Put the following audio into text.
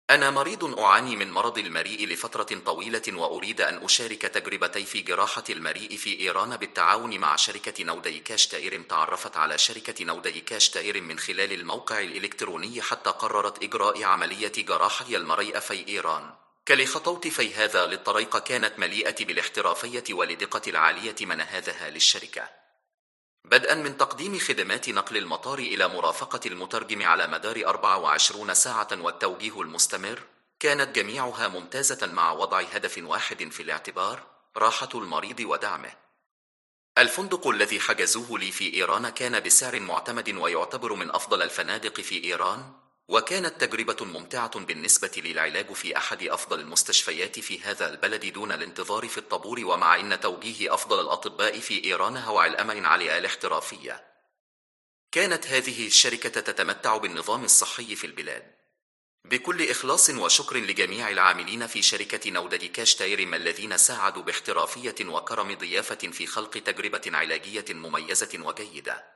أنا مريض أعاني من مرض المريء لفترة طويلة وأريد أن أشارك تجربتي في جراحة المريء في إيران بالتعاون مع شركة نوديكاش تائر. تعرفت على شركة نوديكاش تائر من خلال الموقع الإلكتروني حتى قررت إجراء عملية جراحة المريء في إيران. خطوت في هذا للطريقة كانت مليئة بالاحترافية والدقة العالية منهاذها للشركة، بدءا من تقديم خدمات نقل المطار إلى مرافقة المترجم على مدار 24 ساعة والتوجيه المستمر. كانت جميعها ممتازة مع وضع هدف واحد في الاعتبار: راحة المريض ودعمه. الفندق الذي حجزوه لي في إيران كان بسعر معتمد ويعتبر من أفضل الفنادق في إيران، وكانت تجربة ممتعة بالنسبة للعلاج في أحد أفضل المستشفيات في هذا البلد دون الانتظار في الطابور، ومع أن توجيه أفضل الأطباء في إيران هو الأمر على الاحترافية. كانت هذه الشركة تتمتع بالنظام الصحي في البلاد. بكل إخلاص وشكر لجميع العاملين في شركة نوديكاش تايرم الذين ساعدوا باحترافية وكرم ضيافة في خلق تجربة علاجية مميزة وجيدة.